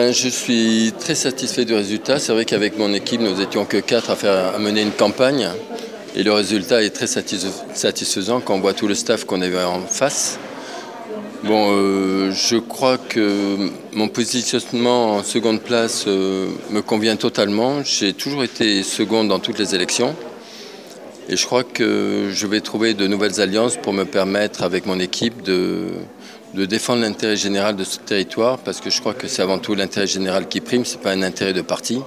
Je suis très satisfait du résultat. C'est vrai qu'avec mon équipe, nous étions que 4 à mener une campagne. Et le résultat est très satisfaisant quand on voit tout le staff qu'on avait en face. Je crois que mon positionnement en seconde place me convient totalement. J'ai toujours été seconde dans toutes les élections. Et je crois que je vais trouver de nouvelles alliances pour me permettre, avec mon équipe, de défendre l'intérêt général de ce territoire, parce que je crois que c'est avant tout l'intérêt général qui prime, ce n'est pas un intérêt de parti.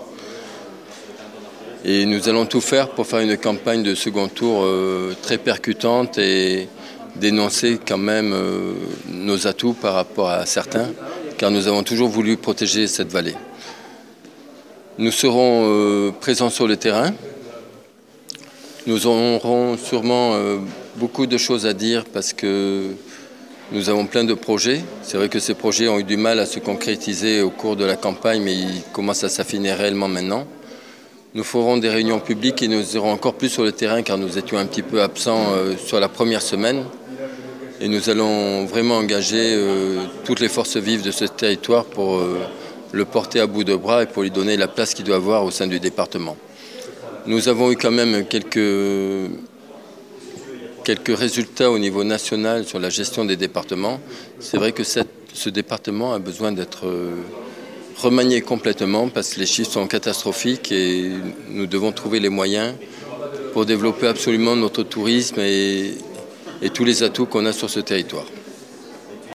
Et nous allons tout faire pour faire une campagne de second tour très percutante et dénoncer quand même nos atouts par rapport à certains, car nous avons toujours voulu protéger cette vallée. Nous serons présents sur le terrain. Nous aurons sûrement beaucoup de choses à dire parce que nous avons plein de projets. C'est vrai que ces projets ont eu du mal à se concrétiser au cours de la campagne, mais ils commencent à s'affiner réellement maintenant. Nous ferons des réunions publiques et nous irons encore plus sur le terrain car nous étions un petit peu absents sur la première semaine. Et nous allons vraiment engager toutes les forces vives de ce territoire pour le porter à bout de bras et pour lui donner la place qu'il doit avoir au sein du département. Nous avons eu quand même quelques résultats au niveau national sur la gestion des départements. C'est vrai que ce département a besoin d'être remanié complètement parce que les chiffres sont catastrophiques et nous devons trouver les moyens pour développer absolument notre tourisme et tous les atouts qu'on a sur ce territoire.